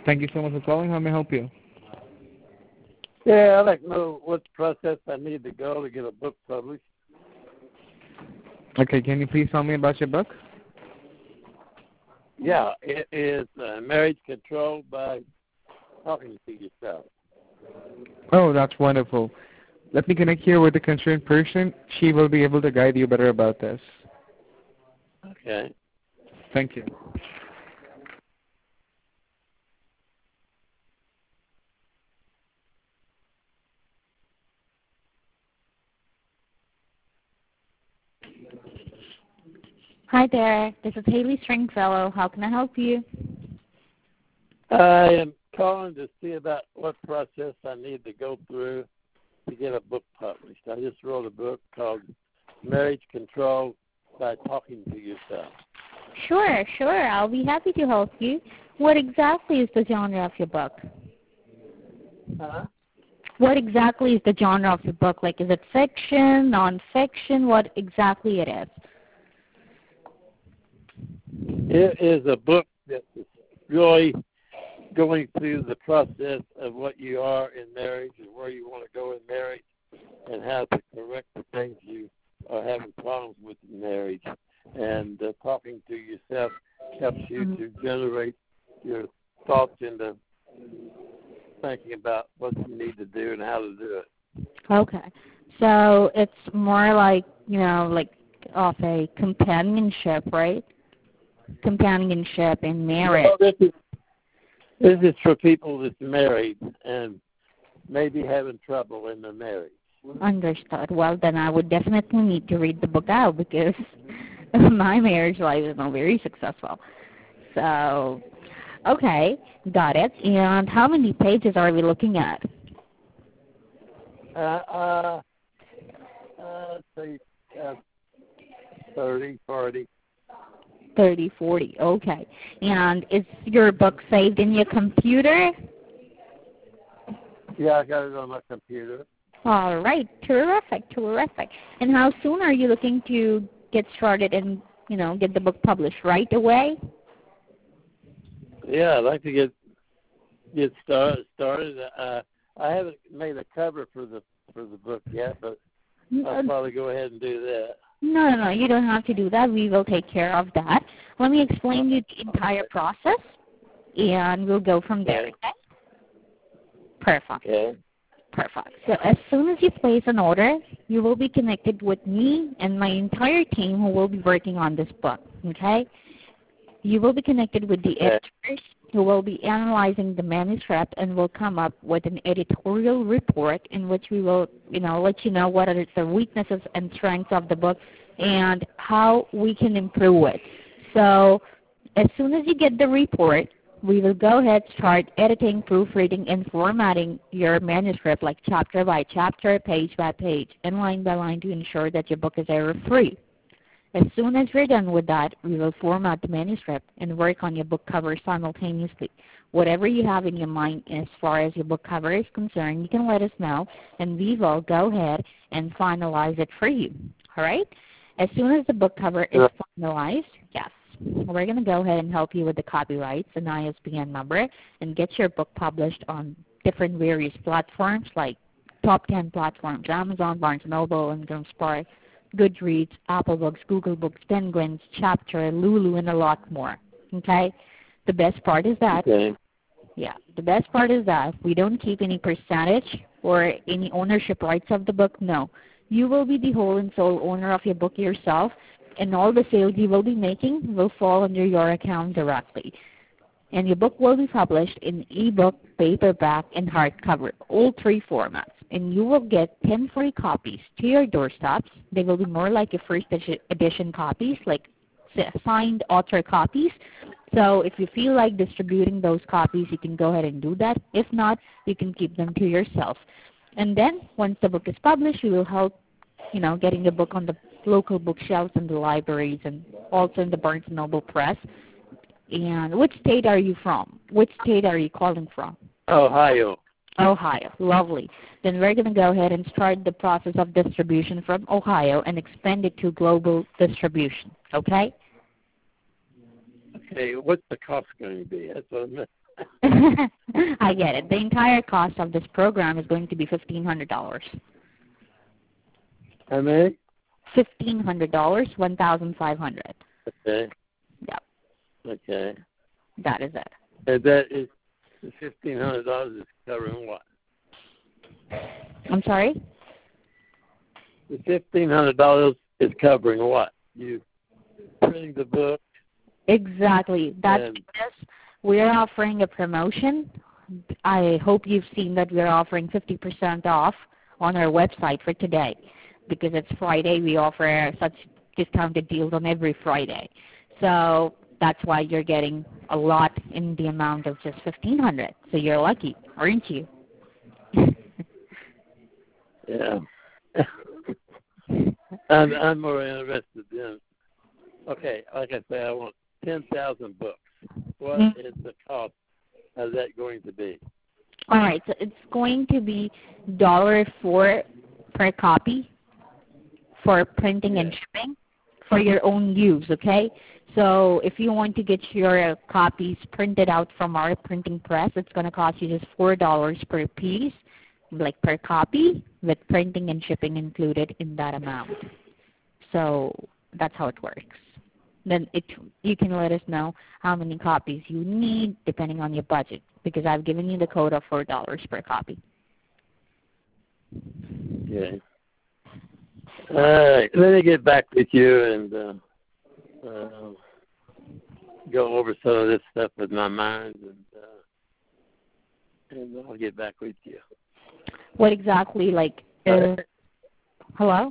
Thank you so much for calling. How may I help you? Yeah, I'd like to know what process I need to go to get a book published. Okay, can you please tell me about your book? Yeah, it is Marriage Control by Talking to Yourself. Oh, that's wonderful. Let me connect here with the concerned person. She will be able to guide you better about this. Okay. Thank you. Hi there, this is Haley Stringfellow. How can I help you? I am calling to see about what process I need to go through to get a book published. I just wrote a book called Marriage Control by Talking to Yourself. Sure. I'll be happy to help you. What exactly is the genre of your book? Huh? What exactly is the genre of your book? Like, is it fiction, nonfiction? What exactly it is? It is a book that is really going through the process of what you are in marriage and where you want to go in marriage and how to correct the things you are having problems with in marriage. And talking to yourself helps you to generate your thoughts into thinking about what you need to do and how to do it. Okay. So it's more like, like of a companionship, right? Companionship in marriage. Well, this is for people that's married and maybe having trouble in their marriage. Understood. Well, then I would definitely need to read the book out because my marriage life is not very successful. So, okay, got it. And how many pages are we looking at? Say 30, 40. 30, 40. Okay. And is your book saved in your computer? Yeah, I got it on my computer. All right. Terrific. And how soon are you looking to get started and, get the book published? Right away? Yeah, I'd like to get started. I haven't made a cover for the book yet, but I'll probably go ahead and do that. No, you don't have to do that. We will take care of that. Let me explain you the entire process, and we'll go from there, okay? Perfect. Okay. Perfect. So as soon as you place an order, you will be connected with me and my entire team who will be working on this book, okay? You will be connected with the editors who will be analyzing the manuscript and will come up with an editorial report in which we will, let you know what are the weaknesses and strengths of the book and how we can improve it. So as soon as you get the report, we will go ahead, start editing, proofreading, and formatting your manuscript like chapter by chapter, page by page, and line by line to ensure that your book is error-free. As soon as we're done with that, we will format the manuscript and work on your book cover simultaneously. Whatever you have in your mind as far as your book cover is concerned, you can let us know, and we will go ahead and finalize it for you. All right? As soon as the book cover is finalized, yes, we're going to go ahead and help you with the copyrights and ISBN number and get your book published on different various platforms like top 10 platforms, Amazon, Barnes & Noble, and Spark, Goodreads, Apple Books, Google Books, Penguins, Chapter, Lulu, and a lot more. Okay? The best part is that, the best part is that we don't keep any percentage or any ownership rights of the book. No. You will be the whole and sole owner of your book yourself, and all the sales you will be making will fall under your account directly. And your book will be published in ebook, paperback, and hardcover, all three formats. And you will get 10 free copies to your doorsteps. They will be more like your first edition copies, like signed author copies. So if you feel like distributing those copies, you can go ahead and do that. If not, you can keep them to yourself. And then once the book is published, we will help, getting the book on the local bookshelves and the libraries and also in the Barnes & Noble Press. And which state are you from? Which state are you calling from? Ohio. Ohio. Lovely. Then we're going to go ahead and start the process of distribution from Ohio and expand it to global distribution. Okay? Okay, what's the cost going to be? That's what I meant. I get it. The entire cost of this program is going to be $1,500. How many? $1,500, $1,500. Okay. Yep, Okay. that is it. And that is the $1,500 is covering what? I'm sorry? The $1,500 is covering what? You printing the book. Exactly. That's And because we're offering a promotion. I hope you've seen that we're offering 50% off on our website for today. Because it's Friday, we offer such discounted deals on every Friday. So that's why you're getting a lot in the amount of just $1,500. So you're lucky, aren't you? yeah. I'm more interested in. Okay, like I say, I want 10,000 books. What is the cost of that going to be? All right, so it's going to be $4 per copy for printing and shipping for your own use, okay? So if you want to get your copies printed out from our printing press, it's going to cost you just $4 per piece, like per copy, with printing and shipping included in that amount. So that's how it works. Then you can let us know how many copies you need depending on your budget, because I've given you the code of $4 per copy. Okay. All right. Let me get back with you and go over some of this stuff with my mind, and I'll get back with you. What exactly, like, hello?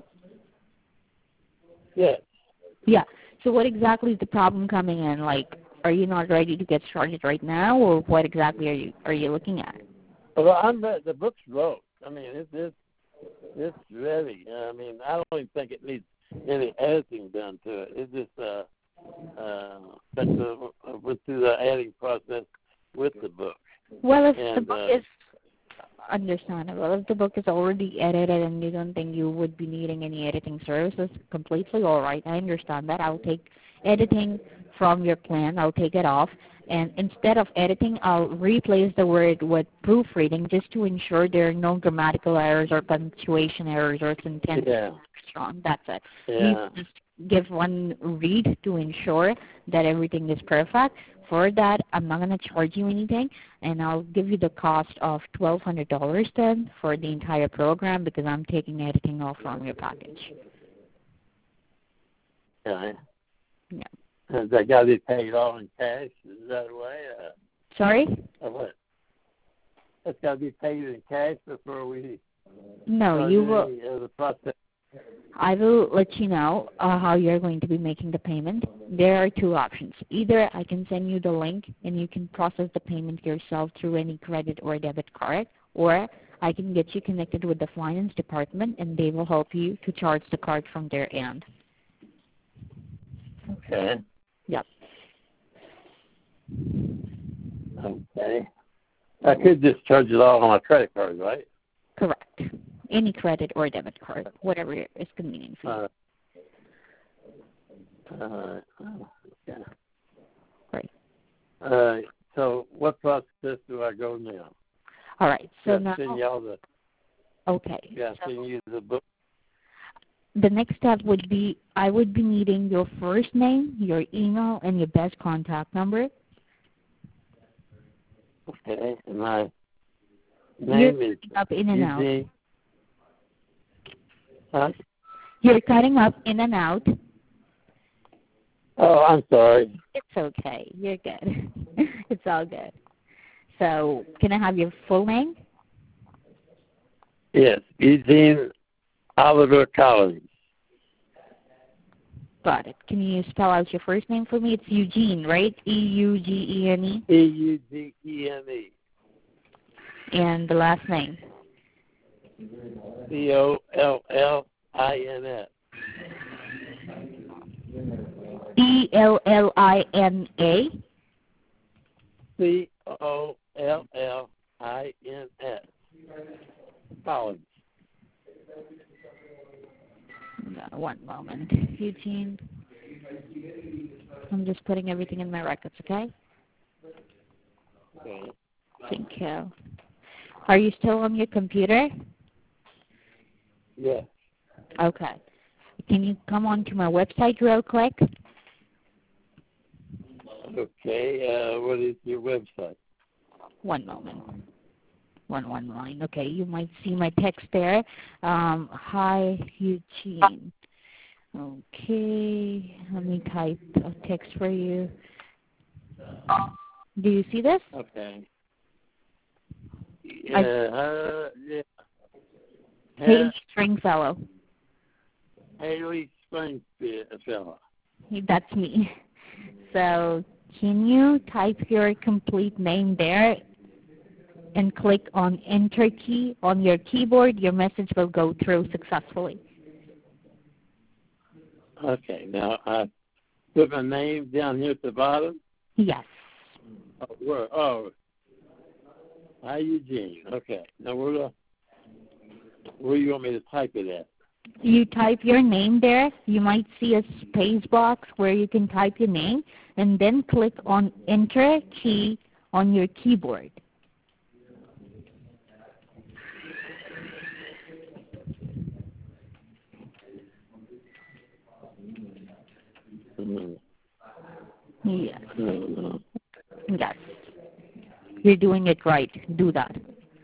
Yes. Yeah. So what exactly is the problem coming in? Like, are you not ready to get started right now, or what exactly are you looking at? Well, the book's wrote. I mean, it's ready. I mean, I don't even think it needs any editing done to it. It's just went through the editing process with the book. Well, if the book is understandable, if the book is already edited and you don't think you would be needing any editing services, completely all right. I understand that. I'll take editing from your plan. I'll take it off. And instead of editing, I'll replace the word with proofreading just to ensure there are no grammatical errors or punctuation errors or sentence wrong. That's it. Yeah. You just give one read to ensure that everything is perfect. For that, I'm not going to charge you anything, and I'll give you the cost of $1,200 then for the entire program because I'm taking editing off from your package. Okay. Yeah. Has that got to be paid all in cash? Is that the way? Sorry? Or what? That's got to be paid in cash before we No, you will. The process. I will let you know how you're going to be making the payment. There are two options. Either I can send you the link and you can process the payment yourself through any credit or debit card, or I can get you connected with the finance department and they will help you to charge the card from their end. Okay. Yep. Okay. I could just charge it all on my credit card, right? Correct. Any credit or debit card, whatever is convenient for you. Okay. Great. So what process do I go now? All right. So now, send y'all the. Okay. Yeah, send you the book. The next step would be I would be needing your first name, your email, and your best contact number. Okay. And my name is up in and Eugene. Huh? You're cutting up in and out. Oh, I'm sorry. It's okay. You're good. It's all good. So, can I have your full name? Yes, Eugene Oliver Collins. Got it. Can you spell out your first name for me? It's Eugene, right? E-U-G-E-N-E? E-U-G-E-N-E. And the last name? C-O-L-L-I-N-S. E-L-L-I-N-A? C-O-L-L-I-N-S. Collins. No, one moment. Eugene I'm just putting everything in my records, okay? Okay. Thank you. Are you still on your computer? Yes. Okay. Can you come on to my website real quick? Okay. What is your website? One moment. One line. Okay, you might see my text there. Hi, Eugene. Okay, let me type a text for you. Do you see this? Okay. I- Yeah. Haley Stringfellow. Haley Springfellow. That's me. So can you type your complete name there and click on Enter key on your keyboard? Your message will go through successfully. Okay. Now I put my name down here at the bottom. Yes. Oh, where? Oh, hi Eugene. Okay. Now where do you want me to type it at? You type your name there. You might see a space box where you can type your name, and then click on Enter key on your keyboard. Yes. Yes. You're doing it right. Do that.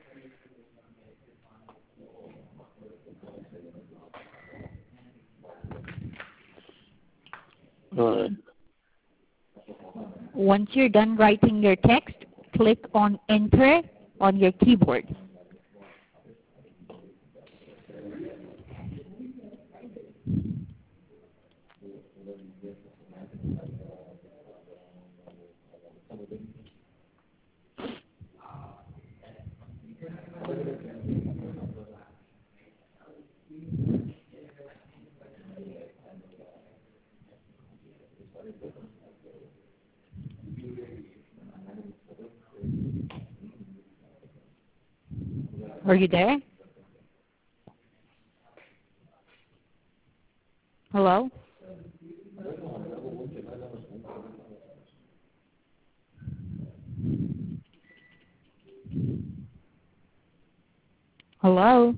All right. Once you're done writing your text, click on Enter on your keyboard. Are you there? Hello? Hello?